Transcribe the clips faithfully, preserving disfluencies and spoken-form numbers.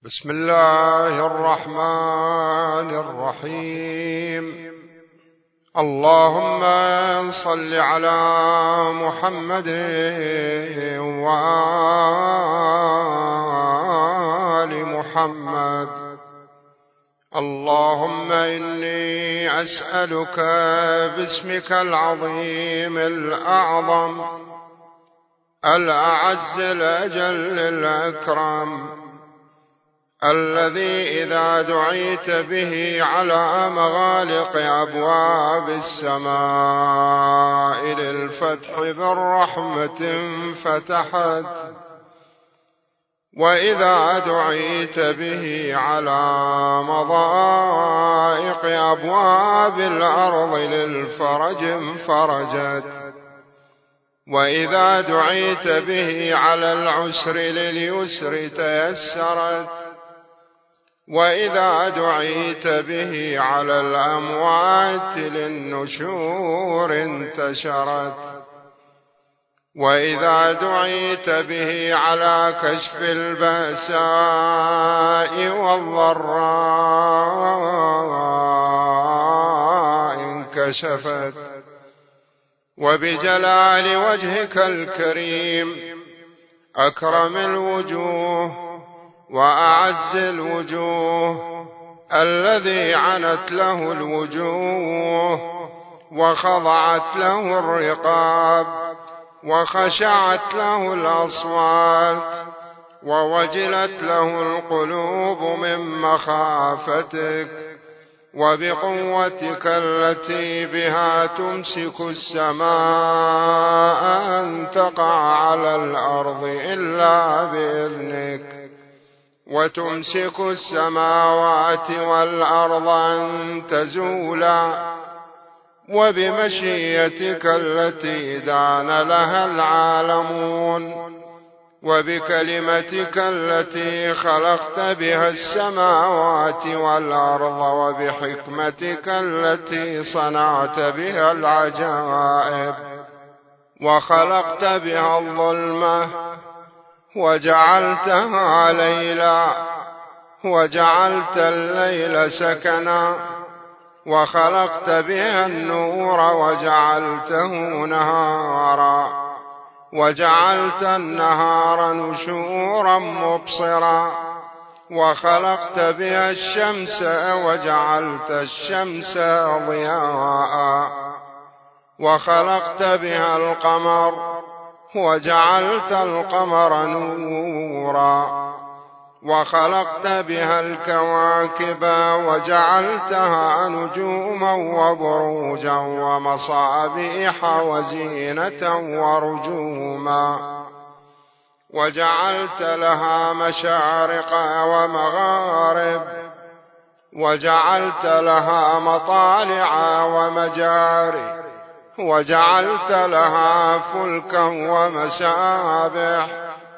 بسم الله الرحمن الرحيم. اللهم صل على محمد وآل محمد. اللهم إني أسألك باسمك العظيم الأعظم الأعز الأجل الأكرم، الذي إذا دعيت به على مغالق أبواب السماء للفتح بالرحمة فتحت، وإذا دعيت به على مضائق أبواب الأرض للفرج انفرجت، وإذا دعيت به على العسر لليسر تيسرت، وإذا دعيت به على الأموات للنشور انتشرت، وإذا دعيت به على كشف البأساء والضراء انكشفت. وبجلال وجهك الكريم أكرم الوجوه وأعز الوجوه، الذي عنت له الوجوه وخضعت له الرقاب وخشعت له الأصوات ووجلت له القلوب من مخافتك، وبقوتك التي بها تمسك السماء أن تقع على الأرض إلا بإذنك، وتمسك السماوات والأرض أن تزولا، وبمشيتك التي دان لها العالمون، وبكلمتك التي خلقت بها السماوات والأرض، وبحكمتك التي صنعت بها العجائب، وخلقت بها الظلمة وجعلتها ليلا، وجعلت الليل سكنا، وخلقت بها النور وجعلته نهارا، وجعلت النهار نشورا مبصرا، وخلقت بها الشمس وجعلت الشمس ضياء، وخلقت بها القمر وجعلت القمر نورا، وخلقت بها الكواكب وجعلتها نجوما وبروجا ومصابيح وزينة ورجوما، وجعلت لها مشارق ومغارب، وجعلت لها مطالع ومجاري، وجعلت لها فلكا ومسابح،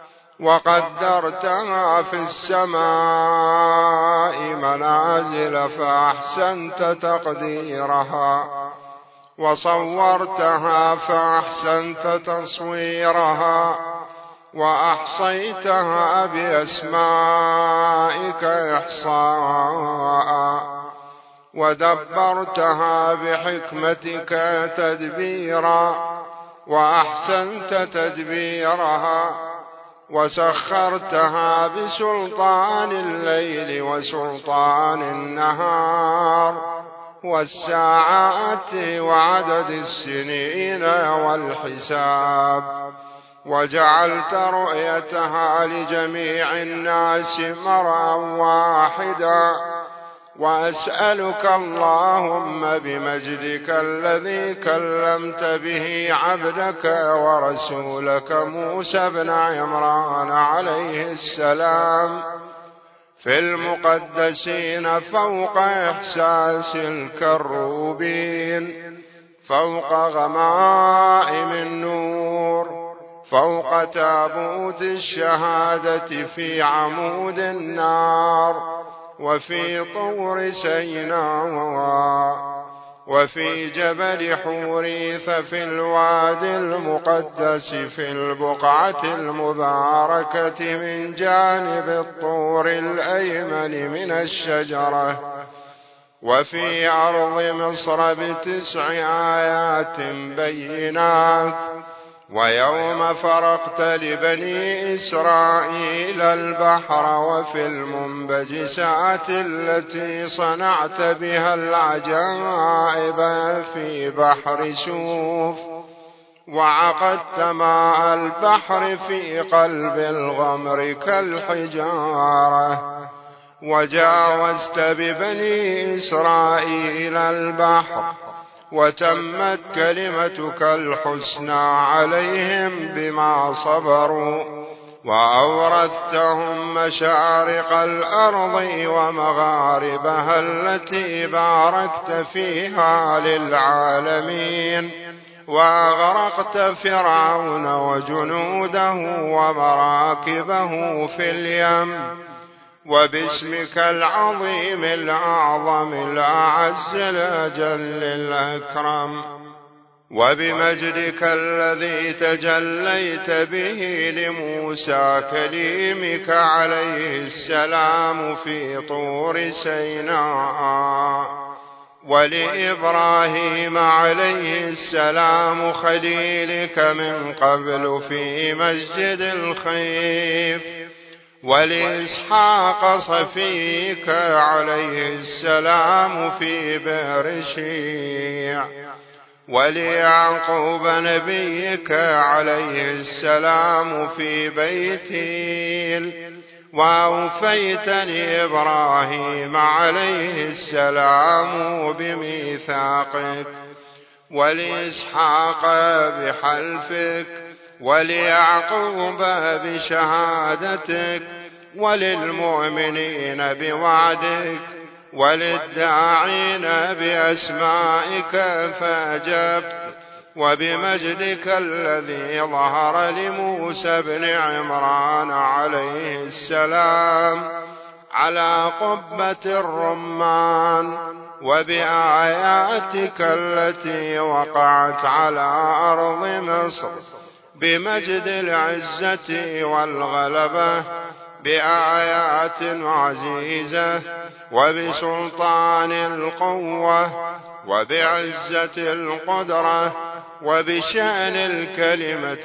وقدرتها في السماء منازل فأحسنت تقديرها، وصورتها فأحسنت تصويرها، وأحصيتها بأسمائك إحصاء، ودبرتها بحكمتك تدبيرا، وأحسنت تدبيرها، وسخرتها بسلطان الليل وسلطان النهار والساعات وعدد السنين والحساب، وجعلت رؤيتها لجميع الناس مرءا واحدا. وأسألك اللهم بمجدك الذي كلمت به عبدك ورسولك موسى بن عمران عليه السلام في المقدسين فوق إحساس الكروبين، فوق غمائم النور، فوق تابوت الشهادة في عمود النار، وفي طور سيناء، وفي جبل حوريث في الوادي المقدس في البقعة المباركة من جانب الطور الأيمن من الشجرة. وفي أرض مصر بتسع آيات بينات. ويوم فرقت لبني إسرائيل البحر وفي المنبجسات التي صنعت بها العجائب في بحر شوف، وعقدت ماء البحر في قلب الغمر كالحجارة. وجاوزت ببني إسرائيل البحر وتمت كلمتك الحسنى عليهم بما صبروا، وأورثتهم مشارق الأرض ومغاربها التي باركت فيها للعالمين. وأغرقت فرعون وجنوده ومراكبه في اليم، وباسمك العظيم الأعظم الأعز الأجل الأكرم، وبمجدك الذي تجليت به لموسى كليمك عليه السلام في طور سيناء، ولإبراهيم عليه السلام خليلك من قبل في مسجد الخيف، ولإسحاق صفيك عليه السلام في بئر شيع، وليعقوب نبيك عليه السلام في بيتيل، وأوفيتني إبراهيم عليه السلام بميثاقك، ولإسحاق بحلفك، وليعقوب بشهادتك، وللمؤمنين بوعدك، وللداعين بأسمائك فأجبت، وبمجدك الذي ظهر لموسى بن عمران عليه السلام على قبة الرمان، وبآياتك التي وقعت على أرض مصر بمجد العزة والغلبة، بآيات عزيزة، وبسلطان القوة، وبعزة القدرة، وبشأن الكلمة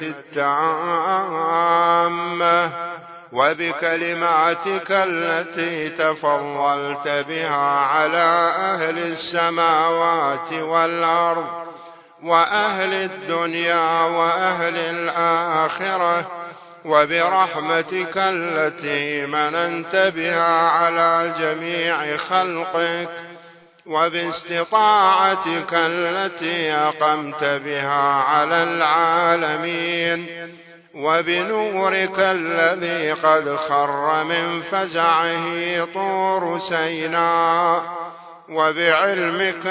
التامة، وبكلماتك التي تفضلت بها على أهل السماوات والأرض وأهل الدنيا وأهل الآخرة، وبرحمتك التي مننت بها على جميع خلقك، وباستطاعتك التي أقمت بها على العالمين، وبنورك الذي قد خر من فزعه طور سيناء، وبعلمك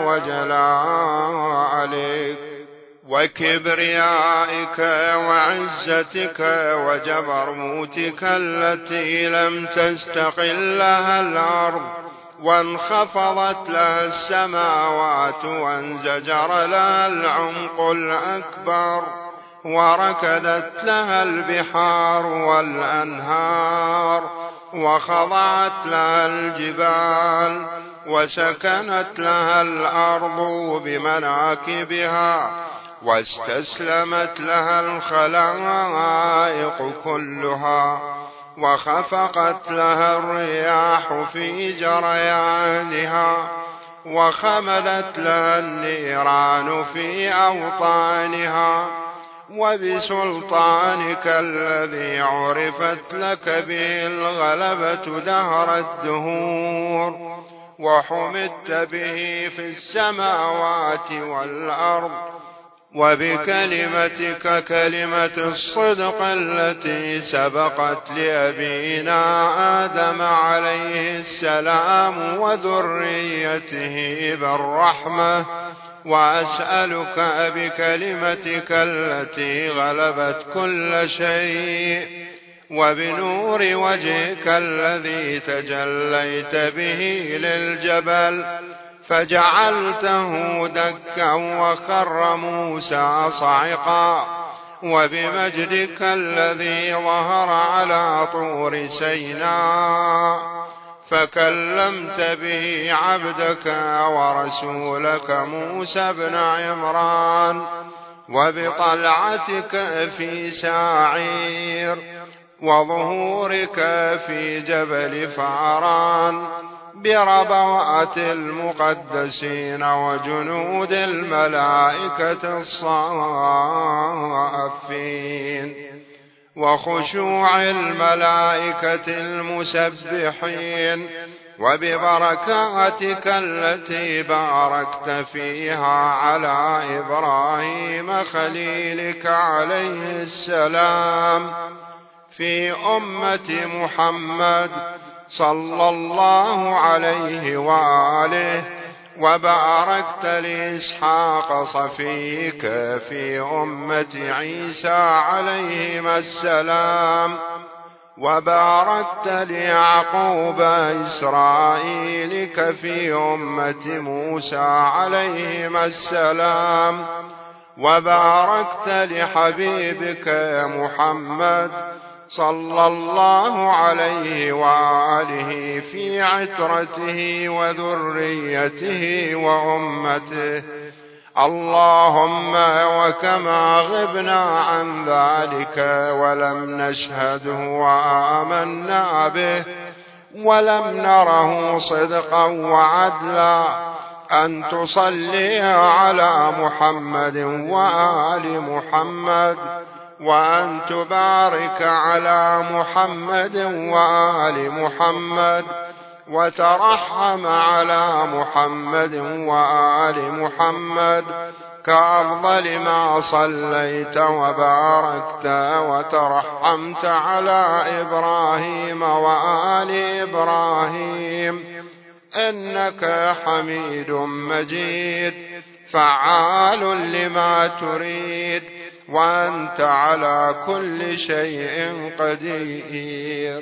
وجلالك وكبريائك وعزتك وجبروتك التي لم تستقل لها الأرض وانخفضت لها السماوات وانزجر لها العمق الأكبر وركدت لها البحار والأنهار وخضعت لها الجبال وسكنت لها الأرض بمناكبها واستسلمت لها الخلائق كلها وخفقت لها الرياح في جريانها وخمدت لها النيران في أوطانها وبسلطانك الذي عرفت لك به الغلبة دهر الدهور وحمدت به في السماوات والأرض وبكلمتك كلمة الصدق التي سبقت لأبينا آدم عليه السلام وذريته بالرحمة وأسألك بكلمتك التي غلبت كل شيء وبنور وجهك الذي تجليت به للجبل فجعلته دكا وخر موسى صعقا وبمجدك الذي ظهر على طور سيناء فكلمت به عبدك ورسولك موسى بن عمران وبطلعتك في ساعير وظهورك في جبل فاران بربوات المقدسين وجنود الملائكة الصافين وخشوع الملائكة المسبحين وببركاتك التي باركت فيها على إبراهيم خليلك عليه السلام في أمة محمد صلى الله عليه وآله وباركت لإسحاق صفيك في أمة عيسى عليهما السلام وباركت ليعقوب إسرائيلك في أمة موسى عليهما السلام وباركت لحبيبك محمد صلى الله عليه وآله في عترته وذريته وأمته اللهم وكما غبنا عن ذلك ولم نشهده وآمنا به ولم نره صدقا وعدلا أن تصلي على محمد وآل محمد وأن تبارك على محمد وآل محمد وترحم على محمد وآل محمد كأفضل ما صليت وباركت وترحمت على إبراهيم وآل إبراهيم إنك حميد مجيد فعال لما تريد وأنت على كل شيء قدير.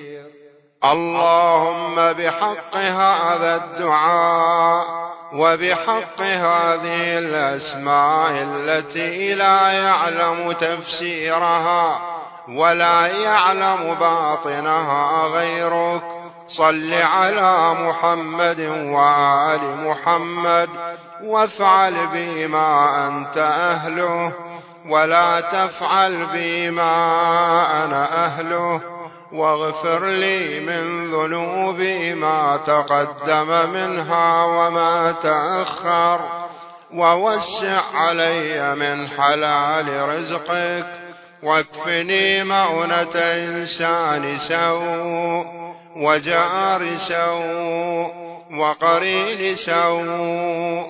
اللهم بحق هذا الدعاء وبحق هذه الأسماء التي لا يعلم تفسيرها ولا يعلم باطنها غيرك صل على محمد وآل محمد وافعل بما أنت أهله ولا تفعل بما أنا أهله واغفر لي من ذنوبي ما تقدم منها وما تأخر ووسع علي من حلال رزقك واكفني مؤنة إنسان سوء وجار سوء وقرين سوء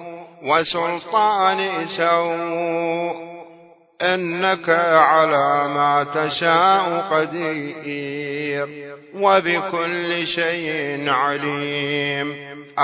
وسلطان سوء إنك على ما تشاء قدير وبكل شيء عليم.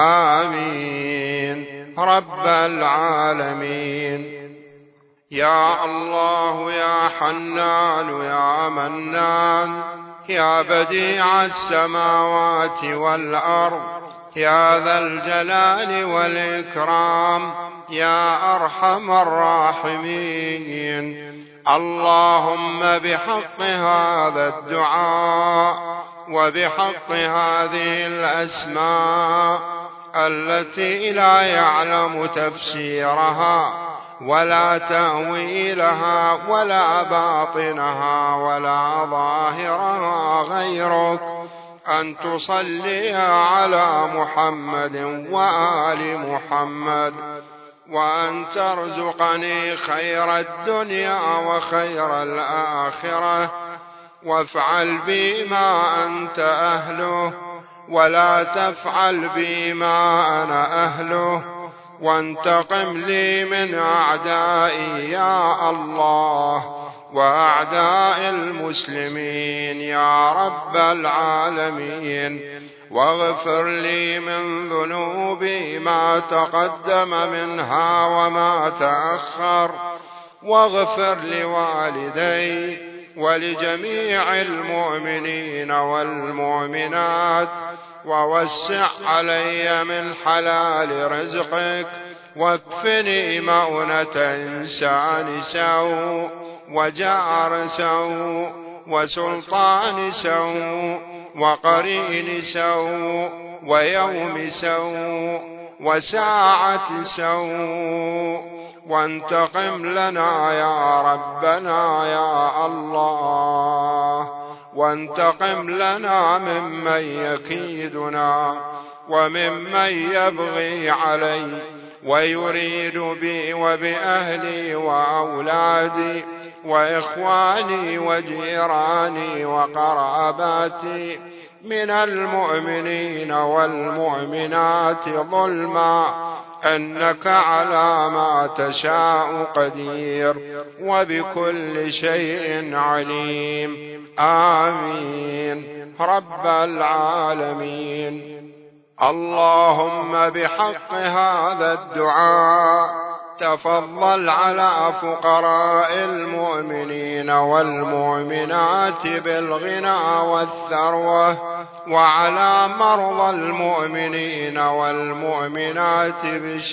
آمين رب العالمين. يا الله يا حنان يا منان يا بديع السماوات والأرض يا ذا الجلال والإكرام يا أرحم الراحمين اللهم بحق هذا الدعاء وبحق هذه الأسماء التي لا يعلم تفسيرها ولا تأويلها ولا باطنها ولا ظاهرها غيرك أن تصلي على محمد وآل محمد وأن ترزقني خير الدنيا وخير الآخرة وافعل بي ما أنت أهله ولا تفعل بي ما أنا أهله وانتقم لي من أعدائي يا الله وأعداء المسلمين يا رب العالمين واغفر لي من ذنوبي ما تقدم منها وما تأخر واغفر لوالدي ولجميع المؤمنين والمؤمنات ووسع علي من حلال رزقك، واكفني مؤنة إنسان سوء وجار سوء وسلطان سوء وقرين سوء ويوم سوء وساعة سوء، وانتقم لنا يا ربنا يا الله، وانتقم لنا ممن يكيدنا وممن يبغي علي ويريد بي وبأهلي وأولادي وإخواني وجيراني وقراباتي من المؤمنين والمؤمنات ظلما، أنك على ما تشاء قدير وبكل شيء عليم. آمين رب العالمين. اللهم بحق هذا الدعاء تفضل على فقراء المؤمنين والمؤمنات بالغنى والثروة، وعلى مرضى المؤمنين والمؤمنات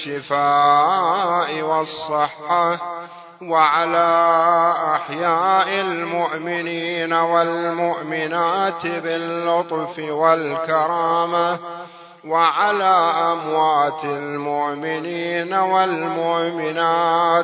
بالشفاء والصحة، وعلى أحياء المؤمنين والمؤمنات باللطف والكرامة، وعلى أموات المؤمنين والمؤمنات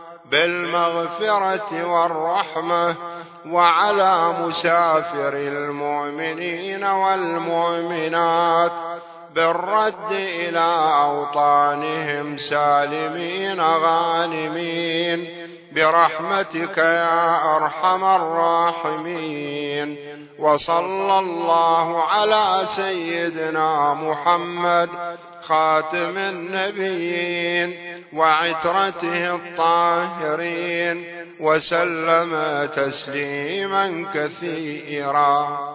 بالمغفرة والرحمة، وعلى مسافر المؤمنين والمؤمنات بالرد إلى أوطانهم سالمين غانمين برحمتك يا أرحم الراحمين. وصلى الله على سيدنا محمد خاتم النبيين وعترته الطاهرين وسلم تسليما كثيرا.